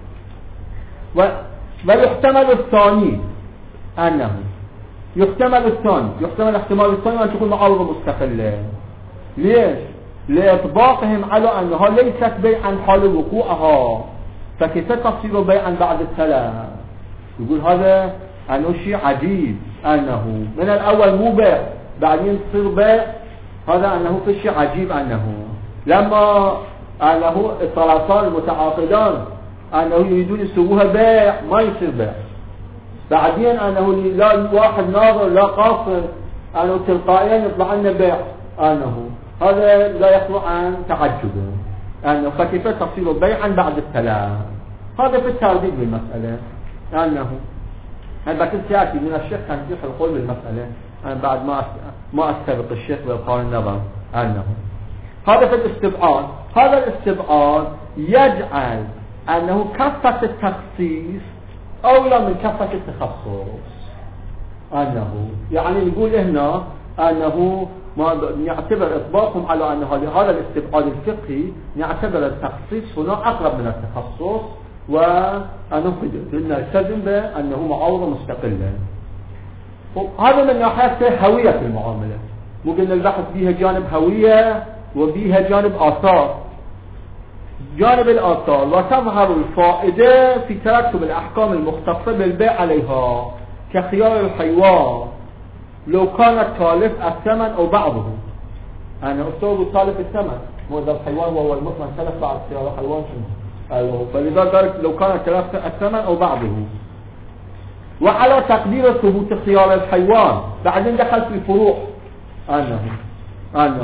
ويحتمل الثاني أنه يحتمل الثاني يحتمل احتمال الثاني أن تكون معاوضة مستقلة. ليش؟ لإطباقهم على أنها ليست بيعا حال وقوعها، فكيف تصير بيعا بعد التلف؟ يقول هذا أنه شيء عجيب، أنه من الأول مو بيع بعدين تصير بيع، هذا أنه في شيء عجيب، أنه لما أنه الطرفان المتعاقدان أنه يريدون يسووها بيع ما يصير بيع، بعدين أنه لا واحد ناظر لا قاصر أنه تلقائيا يطلع لنا بيع، أنه هذا لا يخلو عن تعجب، أنه فكيف تصير بيعا بعد التلف؟ هذا في الترديد بالمسألة، أنه أنا بكل سيأتي من الشيخ تنسيح القول بالمسألة، أنا بعد ما ما أستبق الشيخ بإبقاء النظر، أنه هذا في الاستبعاد. هذا الاستبعاد يجعل أنه كفة التخصيص أولى من كفة التخصص، أنه يعني نقول هنا أنه ما نعتبر إطباقهم على أن هذا الاستبعاد الفقهي نعتبر التخصيص هنا أقرب من التخصص، وأنه نلتزم بأنه معاوضة مستقلة. هذا من ناحية هوية المعاملة، ممكن البحث فيها جانب هوية وفيها جانب آثار. جانب الآثار وتظهر الفائدة في ترتب الأحكام المختصة بالبيع عليها كخيار الحيوان لو كان التالف الثمن أو بعضه. أنا أستوعب تالف الثمن، وإذا الحيوان وهو المطمئن تلف بعد خيار الحيوان أيوه، فلذا ذلك لو كان تلف الثمن أو بعضه. وعلى تقدير ثبوت خيار الحيوان بعدين دخل في فروع، أنه أنه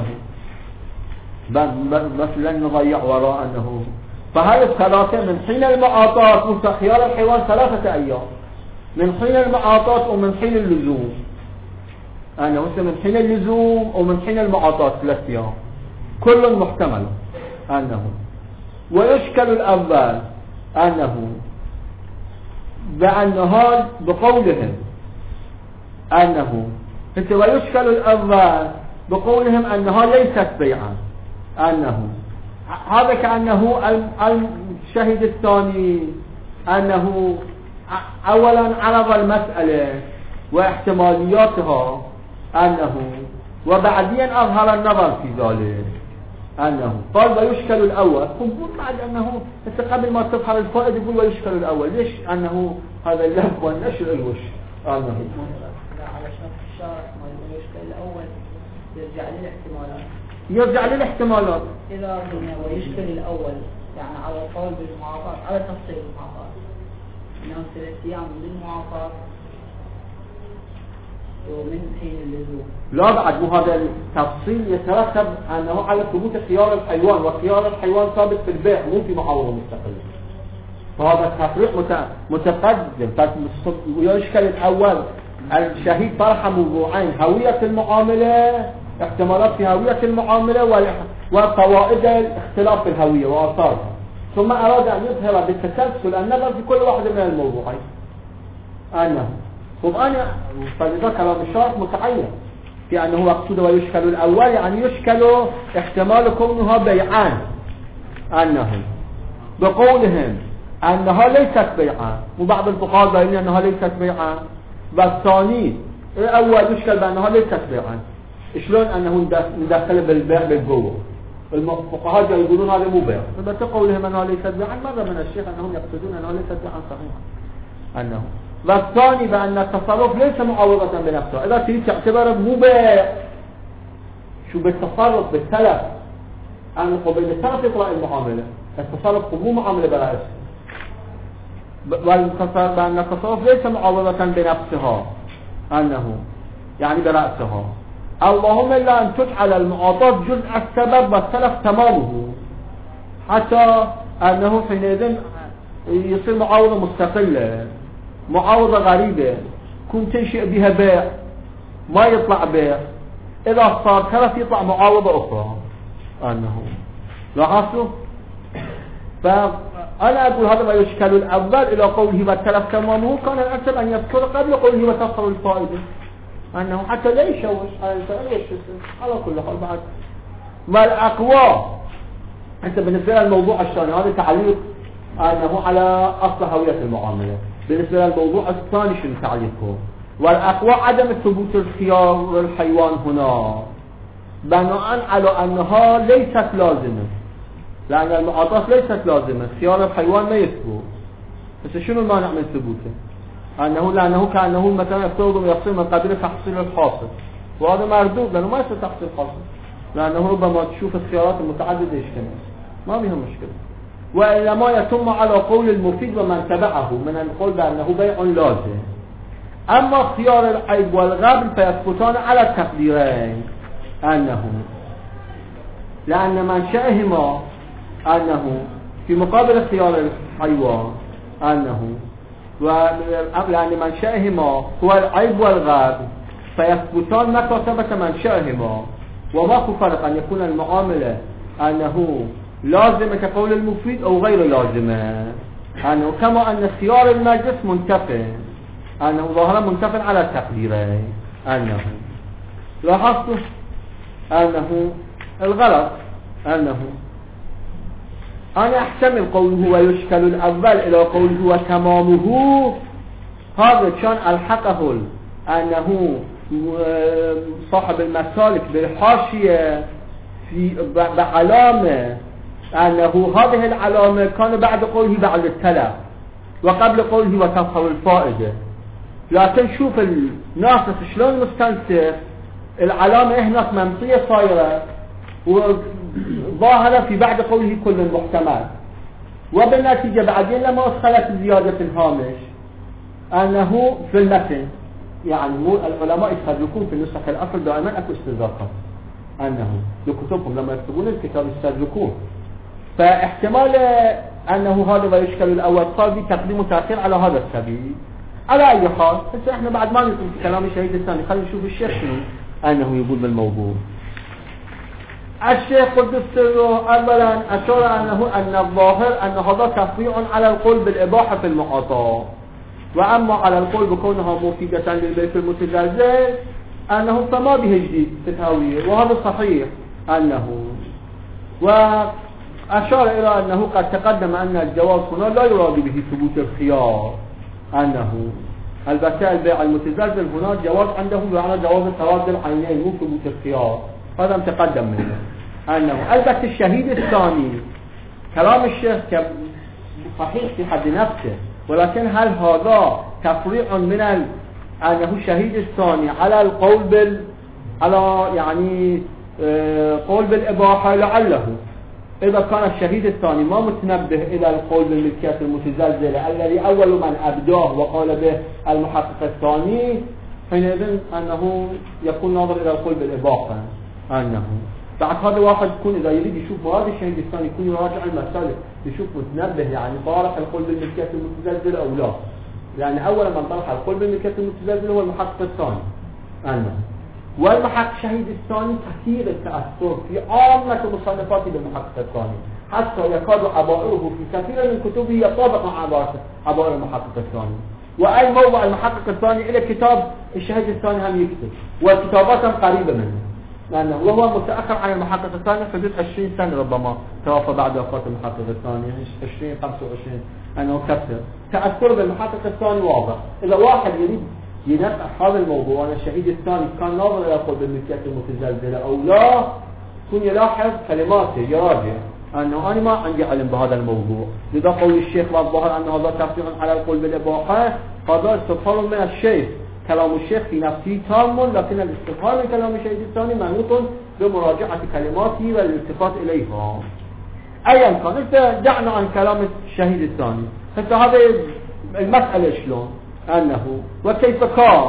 مثلا نضيع وراء أنه فهذه الثلاثة من حين المعاطات وخيار الحيوان ثلاثة أيام، من حين المعاطات ومن حين اللزوم، أنه من حين اللزوم ومن حين المعاطات ثلاثة أيام كل محتمل. أنه ويشكل الأول أنه بأنها بقولهم أنه ويشكل الأول بقولهم أنها ليست بيعا، أنه هذا كأنه الشهيد الثاني أنه أولا عرض المسألة واحتمالياتها، أنه وبعدين أظهر النظر في ذلك، أنه قال ويشكل الأول. قبول بعد أنه قبل ما تظهر الفائدة يقول ويشكل الأول، ليش؟ أنه هذا اللف والنشر الوش، أنه على شرط الشارع ما يشكل الأول يرجع للاحتمالات، يرجع للاحتمالات. إذا قلنا ويشكل الأول يعني على القول بالمعاطاة على تفصيل المعاطاة، إنه ثلاث أيام للمعاطاة ومن حين اللزوم. لا بعد مو هذا التفصيل يترتب أنه على ثبوت خيار الحيوان، وخيار الحيوان ثابت في البيع مو في معاوضة مستقلة، فهذا التفريق متقدم. ويشكل الأول الشهيد طرح موضوعين: هوية المعاملة، احتمالات في هوية المعاملة، وقواعد الاختلاف في الهوية وآثارها، ثم أراد أن يظهر بالتسلسل النظر في كل واحد من الموضوعين. أنه طب أنا فلذا كلام الشارح متعين في أنه مقصود ويشكل الأول يعني يشكل احتمال كونها بيعان، أنه بقولهم أنها ليست بيعان، وبعض الفقهاء قالوا أنها ليست بيعان، والثاني الأول يشكل بأنها ليست بيعان. شلون أنه ندخل بالبيع بالجوه؟ الفقهاء يقولون هذا مو بيع، بس قولهم أنها ليست بيعان مرة من الشيخ أنهم يقصدون أنها ليست بيعان صحيحة. أنه والثاني بأن التصرف ليس معوضة بنفسه، إذا تريد تعتبر مو بيع شو بالتصرف بالتلف، أن قبل التلف يطلع المعاملة، التصرف مو معاملة برأس، بأن التصرف ليس معوضة بنفسها، أنه يعني برأسها، اللهم إلا أن تجعل المعاطاة جزء السبب والتلف تمامه، حتى أنه حينئذ يصير معاوضة مستقلة، معاوضة غريبة كنت تنشئ بها بيع ما يطلع بيع، إذا صار تلف يطلع معاوضة أخرى. أنه لاحظتوا؟ فأنا أقول هذا ما يشكل الأول إلى قوله والتلف تمامه، كان الأنسب أن يذكر قبل قوله وتصل الفائدة، أنه حتى لا يشوش على الإنسان على كل حال. بعد ما الأقوى أنت بالنسبة للموضوع الثاني هذا تعليق أنه على أصل هوية المعاملة، بالنسبة للموضوع الثاني شنو تعليقه؟ والأقوى عدم ثبوت الخيار الحيوان هنا، بناء على انها ليست لازمه، لان المعاطات ليست لازمه، خيار الحيوان لا يثبت. بس شنو المانع من ثبوته؟ انه لانه كانه مثلا يفترض يحصل من قبيل تحصيل الحاصل، وهذا مردود لانه ما يصير تحصيل حاصل، لانه ربما تشوف الخيارات المتعدده يجتمع، ما بيها مشكله. والا ما يتم على قول المفيد ومن تبعه من القول بانه بيع لازم. اما خيار العيب والغبن فيثبتان على التقديرين، انه لان منشأهما انه في مقابل خيار الحيوان انه ولأن منشأهما هو العيب والغبن فيثبتان متى ثبت منشأهما، وما في فرق ان يكون المعامله انه لازمه كقول المفيد او غير لازمه، انه كما ان خيار المجلس منتفع، انه ظاهرا منتفع على التقديرين. انه لاحظت انه الغلط انه انا احتمل قوله ويشكل الاول الى قوله وتمامه، هذا كان الحقه انه صاحب المسالك بالحاشيه في بعلامه انه هذه العلامه كان بعد قوله بعد التلف وقبل قوله وتظهر الفائده، لكن شوف الناصح شلون مستنسخ العلامه هناك منفيه صايره وظاهره في بعد قوله كل محتمل، وبالنتيجه بعدين لما ادخلت زياده الهامش انه في المتن، يعني مو العلماء يستدركون في النسخ الاصل دائما اكو استدراكات، انه لكتبهم لما يكتبون الكتاب يستدركون، فاحتمال انه هذا ويشكل الاول صار بتقديم وتاخير على هذا السبيل. على اي حال بس احنا بعد ما نقول في كلام الشهيد الثاني خلينا نشوف الشيخ شنو انه يقول بالموضوع. الشيخ قدس سره اولا اشار انه ان الظاهر ان هذا تفريع على القول بالاباحه في المعاطاه، واما على القول بكونها مفيده للبيت المتزلزل انه فما به جديد تتهويه، وهذا صحيح. انه واشار الى انه قد تقدم ان الجواز هنا لا يراد به ثبوت الخيار، انه البتة البيع المتزلزل هنا جواز عنده بمعنى جواز تراد العينين مو ثبوت الخيار، هذا متقدم منه. انه البتة الشهيد الثاني كلام الشيخ صحيح في حد نفسه، ولكن هل هذا تفريع من ال... انه الشهيد الثاني على القول بال على يعني آه قول بالاباحه؟ لعله اذا كان الشهيد الثاني ما متنبه الى القول بالملكية المتزلزله الذي اول من ابداه وقال به المحقق الثاني، حينئذ انه يكون ناظر الى القول بالاباحه. انه بعد هذا واحد يكون اذا يريد يشوف هذا الشهيد الثاني يكون يراجع المسألة يشوف متنبه يعني طارح القول بالملكية المتزلزله او لا، لان اول من طرح القول بالملكية المتزلزله هو المحقق الثاني. انه والمحقق الشهيد الثاني كثير التأثر في عامة مصنفات المحقق الثاني، حتى يكاد عبائره في كثير من كتبه يطابق مع عبائر المحقق الثاني، وأي موضع المحقق الثاني إلى كتاب الشهيد الثاني هم يكتب، وكتاباتهم قريبة منه، لأنه وهو متأخر عن المحقق الثاني حدود عشرين سنة ربما توفى بعد وفاة المحقق الثاني، عشرين خمسة وعشرين، أنه كثر تأثر بالمحقق الثاني واضح. إذا واحد يريد ينقح هذا الموضوع أن الشهيد الثاني كان ناظر إلى قول بالملكية المتزلزلة أو لا، يكون يلاحظ كلماته يراجع أنه أنا ما عندي علم بهذا الموضوع، لذا قول الشيخ والظاهر أن هذا تفريع على القول بالإباحة هذا استفهام من الشيخ، كلام الشيخ في نفسه تام، لكن الاستفهام من كلام الشهيد الثاني منوط بمراجعة كلماته والالتفات إليها. أيا كان دعنا عن كلام الشهيد الثاني، حتى هذا المسألة شلون أنه وكيف كان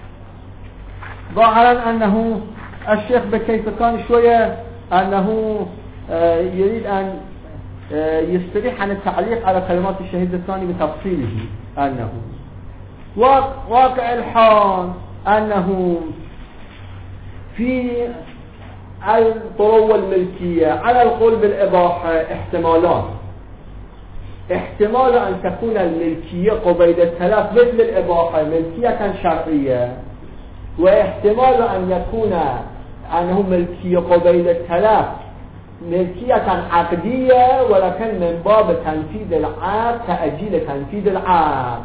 ظاهرا أنه الشيخ بكيف كان شوية أنه يريد أن يستريح عن التعليق على كلمات الشهيد الثاني بتفصيله. أنه واقع الحال أنه في الطرو الملكية على القول بالإباحة احتمالان، احتمال أن تكون الملكية قبيل التلف مثل الإباحة ملكية شرعية، واحتمال أن يكون أنه ملكية قبيل التلف ملكية عقدية، ولكن من باب تنفيذ العقد تأجيل تنفيذ العقد،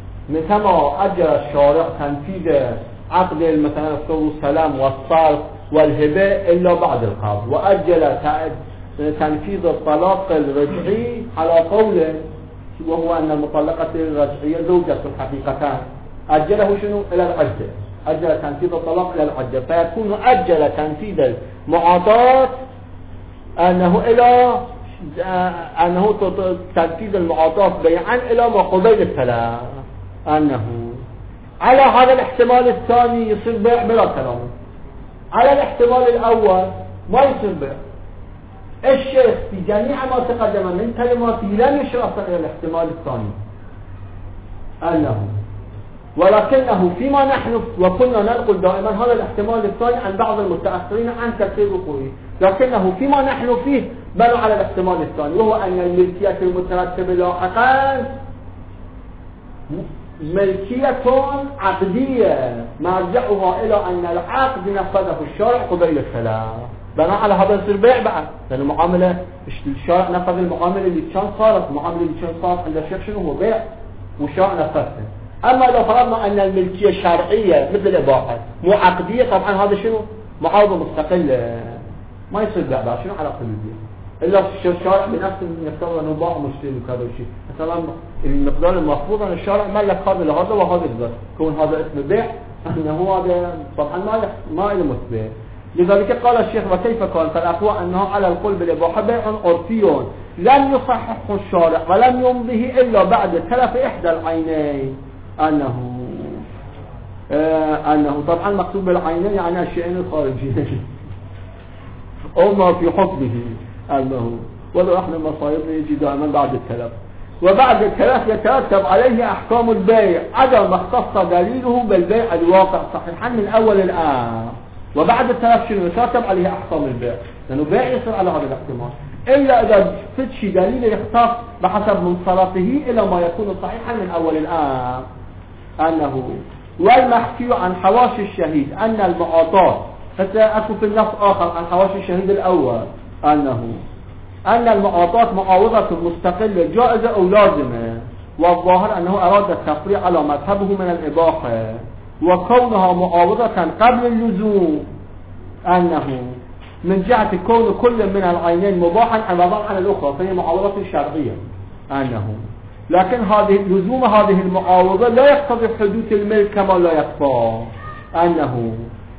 مثل ما أجرى الشارع تنفيذ عقد مثلا السلام والصرف والهبة إلا بعد القبض، وأجل تنفيذ الطلاق الرجعي على قوله، وهو أن المطلقة الرجعية زوجة الحقيقتان، أجله شنو؟ إلى العدة، أجل تنفيذ الطلاق إلى العدة، فيكون أجل تنفيذ المعاطاة أنه إلى أنه تنفيذ المعاطاة بيعا إلى ما قبيل الثلاث، أنه على هذا الاحتمال الثاني يصير بيع بلا كلام، على الاحتمال الأول ما يصير بيع. الشيخ في جميع ما تقدم من كلماته لم يشير أصلا إلى الاحتمال الثاني، أنه ولكنه فيما نحن وكنا ننقل دائما هذا الاحتمال الثاني عن بعض المتأخرين عن تفسير وقوعه، لكنه فيما نحن فيه بنوا على الاحتمال الثاني، وهو أن الملكية المترتبة لاحقا ملكية عقدية مرجعها إلى أن العقد نفذه الشارع قبيل الثلاث، بناء على هذا يصير بيع بعد، لأن المعاملة الشارع نفذ المعاملة اللي كان صارت، المعاملة اللي كان صارت عند الشيخ شنو هو بيع والشارع نفذها. أما لو فرضنا أن الملكية الشرعية مثل الإباحة مو عقدية، طبعا هذا شنو؟ معاوضة مستقلة، ما يصير بيع بعد، شنو علاقة بالبيع؟ إلا الشارع بنفسه يفترض أنه باع مشتري وكذا شيء، مثلا المقدار المفروض أن الشارع ملك هذا لهذا وهذا الذات، كون هذا اسم بيع أنه هذا طبعا ما ما له مثبت. لذلك قال الشيخ وكيف كان؟ فالأقوى أنه على القول بالإباحة بيع عرفي لم يصححه الشارع ولم يمضيه إلا بعد تلف إحدى العينين، أنه آه أنه طبعا مكتوب بالعينين يعني الشيئين الخارجيين أو ما في حكمه، أنه ولو احنا مصايبنا يجي دائما بعد التلف، وبعد التلف يترتب عليه أحكام البيع عدم ما اختص دليله بالبيع الواقع صحيحا من أول الآن، وبعد التلف شنو يترتب عليه أحكام البيع، لأنه بيع يصير على هذا الاحتمال إلا إذا فتش دليل يختص بحسب منصرفه إلى ما يكون صحيحا من أول الآن، أنه والمحكي عن حواشي الشهيد أن المعاطاة، حتى أكو في النص آخر عن حواشي الشهيد الأول أنه أن المعاطاة معاوضة مستقلة جائزة أو لازمة، والظاهر أنه أراد التفريع على مذهبه من الإباحة، وكونها معاوضة قبل اللزوم، أنه من جهة كون كل من العينين مباحا عوضا عن الأخرى فهي معاوضة شرعية، أنه لكن هذه لزوم هذه المعاوضة لا يقتضي حدوث الملك كما لا يخفى، أنه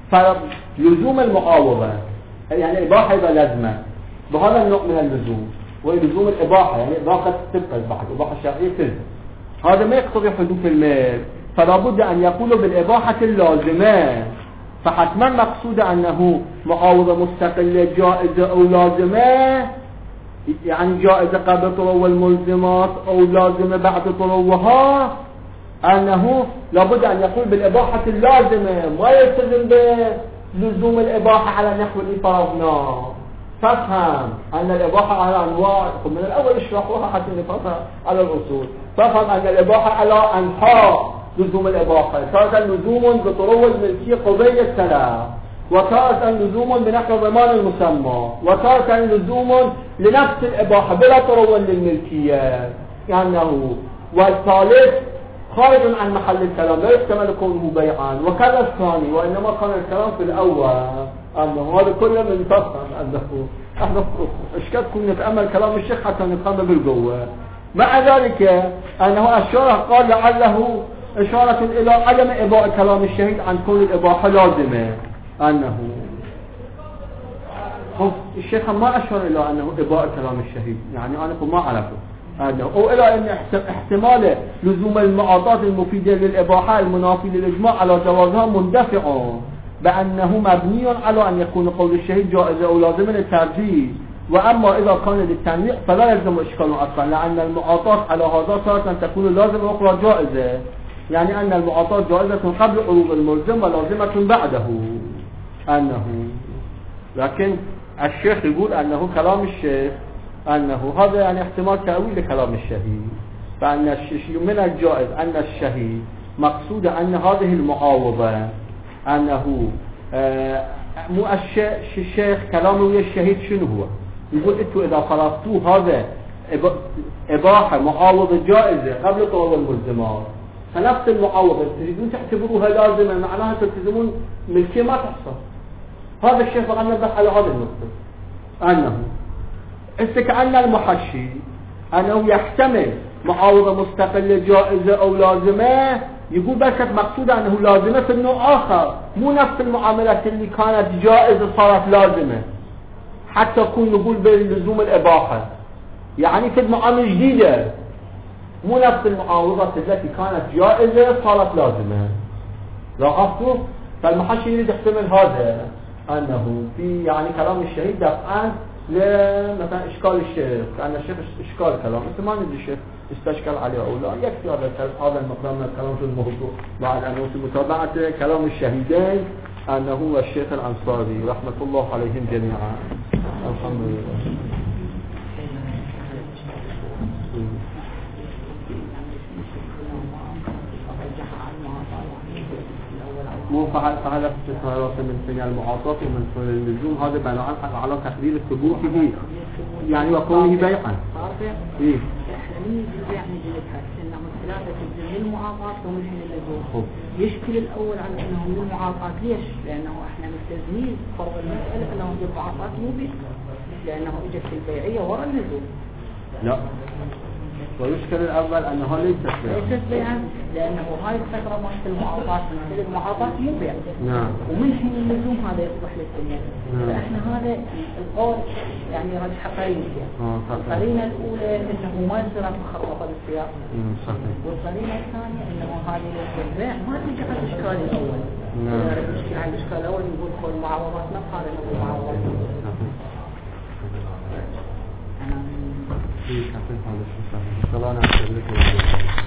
فلزوم المعاوضة يعني إباحة إذا لازمة بهذا النوع من اللزوم، ولزوم الإباحة يعني إباحة تبقى بعد إباحة شرعية تلزم، هذا ما يقتضي حدوث الملك، فلا بد أن يقول بالإباحة اللازمة، فحتما مقصود أنه معاوضة مستقلة جائزة أو لازمة، يعني جائزة قبل طلوع الملزمات أو لازمة بعد طلوعها، أنه لابد أن يقول بالإباحة اللازمة، ما يلتزم بلزوم الإباحة على نحو اللي فرضناه. فافهم أن الإباحة على أنواع، من الأول اشرحوها حتى نفهمها على الأصول، فافهم أن الإباحة على أنحاء لزوم الإباحة، تارة لزوم بطلوع الملكية قبيل الثلاث، وتارة لزوم بنحو ضمان المسمى، وتارة لزوم لنفس الإباحة بلا طلوع للملكية، يعني والثالث خارج عن محل الكلام لا يحتمل كونه بيعان، وكذا الثاني، وإنما كان الكلام في الأول، أنه هذا كله من تفهم أنه احنا اشكال كنا نتأمل كلام الشيخ حتى نفهم بالقوة. مع ذلك أنه الشارع قال لعله إشارة إلى عدم إباء كلام الشهيد عن كون الإباحة لازمة، أنه الشيخ ما أشار إلى أنه إباء كلام الشهيد، يعني أنا ما أعرفه أنه أو إلى أن احتمال لزوم المعاطاة المفيدة للإباحة المنافي للإجماع على جوازها مندفع بأنه مبني على أن يكون قول الشهيد جائزة أو لازمة للترجيح، وأما إذا كان للتنويع فلا يلزم إشكال أصلا، لأن المعاطاة على هذا تارة تكون لازمة أخرى جائزة، يعني أن المعاطاة جائزة قبل عروض الملزم ولازمة بعده، أنه لكن الشيخ يقول أنه كلام الشيخ أنه هذا يعني احتمال تأويل لكلام الشهيد، فأن الشيء من الجائز أن الشهيد مقصود أن هذه المعاوضة أنه آه مو الشيخ كلامه ويا الشهيد شنو هو؟ يقول انتوا إذا فرضتوا هذا إباحة معاوضة جائزة قبل طلوع الملزمات، فنفس المعاوضة تريدون تعتبروها لازمة، معناها تلتزمون ملكية ما تحصل، هذا الشيء فقط نبه على هذه النقطة، أنه استكأن المحشي أنه يحتمل معاوضة مستقلة جائزة أو لازمة، يقول بس مقصود أنه لازمة في النوع آخر، مو نفس المعاملات اللي كانت جائزة صارت لازمة، حتى يكون نقول بلزوم الإباحة، يعني في معاملة جديدة، مو نفس المعاوضات التي كانت جائزة صارت لازمة. لاحظتوا؟ فالمحشي يريد يحتمل هذا، أنه في يعني كلام الشهيد دفعا لمثلا إشكال الشيخ، لأن الشيخ إشكال كلام، مثل ما ندري الشيخ استشكل عليه أو لا، يكفي هذا هذا المقدار من الكلام في الموضوع، بعد أنه في متابعة كلام الشهيدين أنه هو الشيخ الأنصاري رحمة الله عليهم جميعا. الحمد لله. مو فعل فعل من سن المعاطاة ومن سن اللزوم، هذا بناء على تقدير الثبوت به يعني وكونه بيعا. إيه؟ إحنا من البيع نجلسها إنه من ثلاثة من المعاطاة ومن حين اللزوم. يشكل الأول على أنه من المعاطاة، ليش؟ لأنه إحنا مستلزمين فرض المسألة أنه من المعاطاة مو بيع، لأنه إجت في البيعية وراء اللزوم. لا. ويشكل الأول أنه ليس بيعا. ليس بيعا لأنه هاي الفترة مالت المعاطاة مثل المعاطاة مو بيع. نعم. ومن حين اللزوم هذا يصبح للدنيا. نعم. فإحنا هذا القول يعني رجح قرينة. القرينة الأولى أنه ما يصير مخرطة بالسياق. صحيح. والقرينة الثانية أنه هذه البيع ما ترجع على الإشكال الأول. نعم. نشكي على الإشكال الأول نقول كل معاوضات نقارن بالمعاوضات. في كافي هذا الشيء.